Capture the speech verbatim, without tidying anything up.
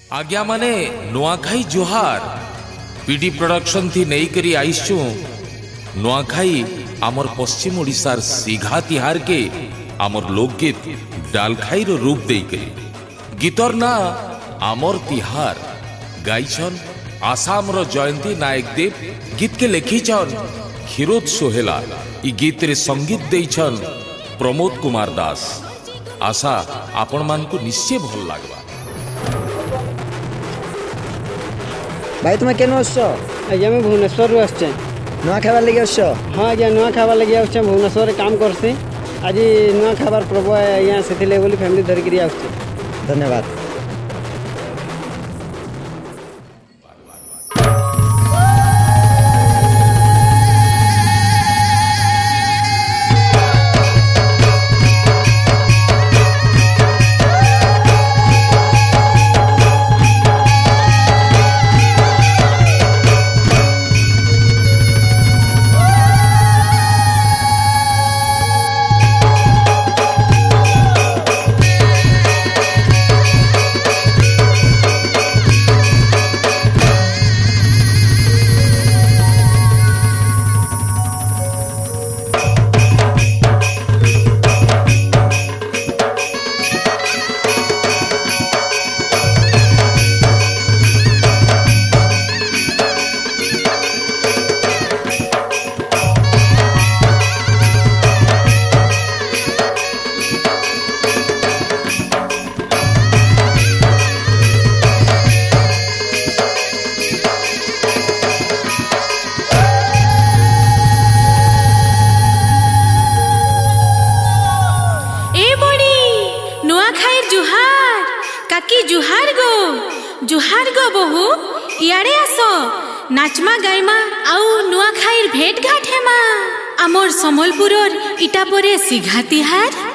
आज्ञा माने नुआखाई जुहार PD production थी नहीं करी आईसु नुआखाई आमर पश्चिम ओडिशार सीघा तिहार के आमर लोकगीत डालखाई रो रूप देई करी गीतर ना आमर तिहार गाइछन आसाम रो जयंती नायक देव गीत के लिखिछन खिरोद सोहेला ई गीत रे संगीत देइछन प्रमोद कुमार दास। आशा आपण मान को निश्चय भल लागबा। भाई तुम केन आस? आज्ञा मैं भुवनेश्वर आसचे नुआ खाबार लगे आस? हाँ आज्ञा नुआ खाबार लगे आसचे भुवनेश्वर काम करसी आज नुआ खाबार प्रभु आज्ञा से बोली फैमिली धरिकी आसचे। धन्यवाद। जुहार गो जुहार गो बहु इयाड़े आसो नाचमा गाइमा आउ नुआ खाइर भेट घाट हेमा आमर समलपुरर इटा परे सिघा तिहार।